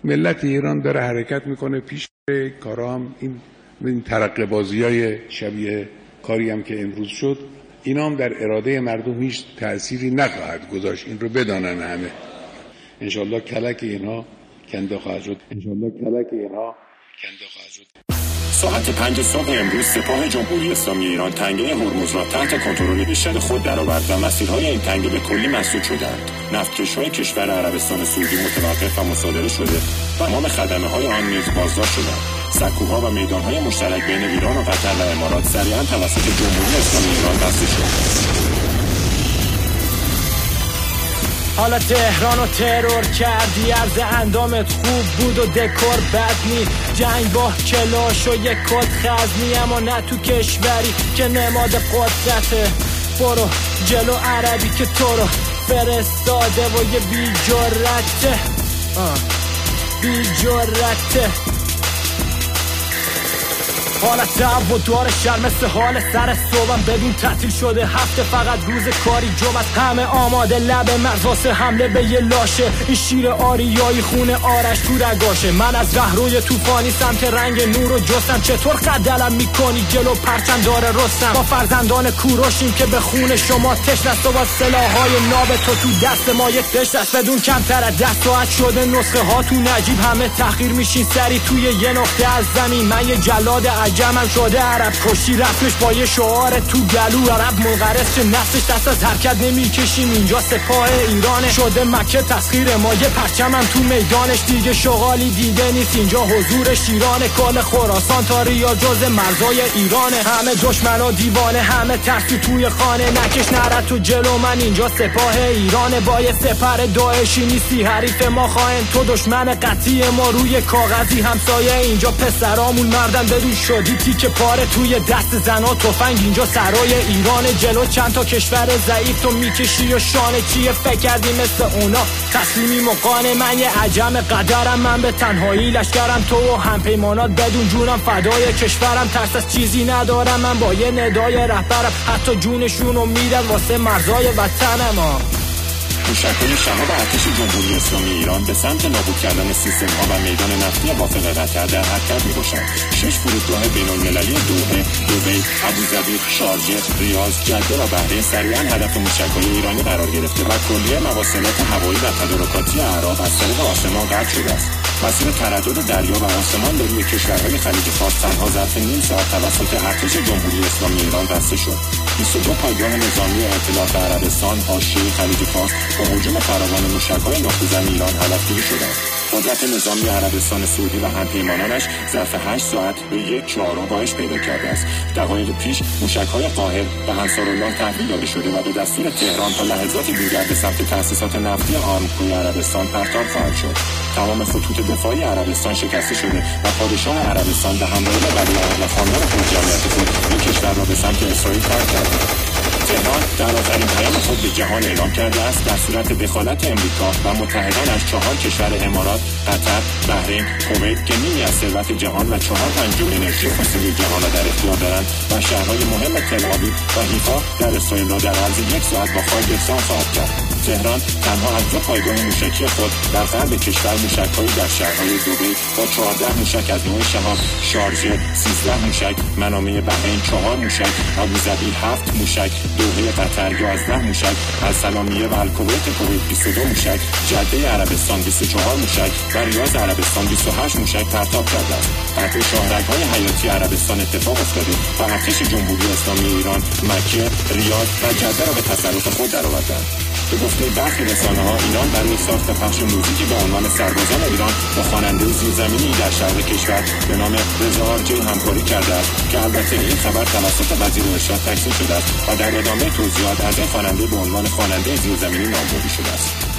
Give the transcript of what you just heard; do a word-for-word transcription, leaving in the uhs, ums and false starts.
ملت ایران داره حرکت میکنه پیش. کارا هم این این ترقه بازیای شبیه کاری هم که امروز شد، اینا هم در اراده مردم هیچ تأثیری نخواهد گذاشت. این رو بدانن همه. انشالله کلک اینها کنده خواهد شد. انشالله کلک اینها کنده خواهد شد. ساعت پنج صبح امروز سپاه جمهوری اسلامی ایران تنگه هرمز را تحت کنترل بیشتر خود درآورد و مسیرهای این تنگه به کلی مسدود شدند. نفتکش‌های کشور عربستان سعودی متوقف و مصادره شده و تمام خدمه‌های آن نیز بازداشت شدند. سکوها و میدانهای مشترک بین ایران و قطر و امارات سریعا توسط جمهوری اسلامی ایران بسته شد. حالا تهران و ترور کردی، عرض اندامت خوب بود و دکور بد نی. جنگ با کلاش و یک کد خزنی، اما نه تو کشوری که نماد قدرته. برو جلو عربی که تو رو فرستاده و یه بی جرته بی جرته. حالت دب و دار شر مثل حال سر صبحم بدون تعطیل شده هفته، فقط روز کاری جمعت. همه آماده لب مرز واسه حمله به یه لاشه. این شیر آریایی خونه آرش تو رگاشه. من از رهروی طوفانی سمت رنگ نور و جستم. چطور قدلم میکنی جلو پرچم داره رستم؟ با فرزندان کوروشیم که به خون شما تشنست و با سلاحهای ناب تو تو دست ما یک دشت است. بدون کمتر از ده ساعت شده نسخه ها تو نجیب. همه تحقیر میشین سری توی یه نقطه از زمین. من یه جلاد جمعم شده عرب کشی رفتش با یه شعار تو گلو. عرب منقرض چه نفسش دست از حرکت نمیکشیم. اینجا سپاه ایرانه شده مکه تسخیر ما. یه پرچمم تو میدانش دیگه شغالی دیده نیست. اینجا حضور شیرانه. کل خراسان تا ریاض جز مرزای ایرانه. همه دشمن و دیوانه، همه ترسی توی خانه. نکش نرد تو جلو من، اینجا سپاه ایرانه. با یه سپر داعشی نیستی حریف ما خواهن. تو دشمن قطعی ما روی کاغذی همسایه. اینجا پسرامون مردن بدون شدی تیک پاره توی دست زنا تفنگ. اینجا سرای ایران. جلو چند تا کشور ضعیف تو میکشی و شانه چیه فکر کردی مثل اونا تسلیمی مقانه. من یه عجم قدرم، من به تنهایی لشکرم. تو و همپیمانات بدون جونم فدای کشورم. ترس از چیزی ندارم، من با یه ندای رهبرم. حتی جونشونو میدن واسه مرزای وطنم. موشک‌های شهاب ارتش جمهوری اسلامی ایران به سمت نابود کردن سیستم‌ها و میدان نفتی وافق قطر در حرکت می‌باشند. شش فرودگاه بین‌المللی دوحه، دبی، ابوظبی، شارجه، ریاض، جده و بحرین سریعاً هدف موشک‌های ایرانی قرار گرفته و کلیه مواصلات هوایی و تدارکاتی اعراب از طریق آسمان قطع شده است. مسیر تردد دریا و آسمان به روی کشورهای خلیج فارس تنها ظرف نیم ساعت توسط ارتش جمهوری اسلامی ایران بسته شد. بیست و دو پایگاه نظامی ائتلاف عربستان حاشیه خلیج فارس با هجوم فراوان موشک‌های نخبه‌زن ایران هدفگیری شدند. قدرت نظامی عربستان سعودی و همپیمانانش ظرف هشت ساعت به یک چهارم کاهش پیدا کرده است. دقایق پیش موشک‌های قاهر و انصارالله تحویل داده شده و به دستور تهران تا لحظاتی دیگر به سمت تأسیسات نفتی آرامکوی عربستان پرتاب خواهد شد. تمام خطوط دفاعی عربستان شکسته شده و پادشاه عربستان به همراه ولیعهد و خاندان پرجمعیت خود این کشور را به سمت اسرائیل ترک کرده. تهران در آخرین پیام خود به جهان اعلام کرده است در صورت دخالت امریکا و متحدانش چهار کشور امارات، قطر، بحرین، کویت که نیمی از ثروت جهان و چهار پنجم انرژی فسیلی جهان را در اختیار دارند و شهرهای مهم تل‌آویو و حیفا در اسرائیل را در عرض یک ساعت با خاک یکسان خواهد کرد. تهران تنها از دو پایگاه موشکی خود در غرب کشور موشک‌هایی در شهرهای دبی با چهارده موشک از نوع شهاب، شارجه سیزده موشک، منامه بحرین چهار موشک، ابوظبی هفت موشک، دوحه قطر یازده موشک، السلامیه و الکویت کویت بیست و دو موشک، جده عربستان بیست و چهار موشک و ریاض عربستان بیست و هشت موشک پرتاب کرده است. در شاهرگ‌های حیاتی عربستان اتفاق افتاده و ارتش جمهوری اسلامی ایران مکه، ریاض و جده را به تصرف خود درآوردند. به گفته برخی رسانه‌ها ایران برای ساخت پخش موزیکی به عنوان سربازان ایران با خواننده زیرزمینی در شرق کشور به نام رضا آرجی همکاری کرده است که البته این خبر توسط وزیر ارشاد تکذیب شده است و در ادامه توضیحات از این خواننده به عنوان خواننده زیرزمینی نامبردی شده است.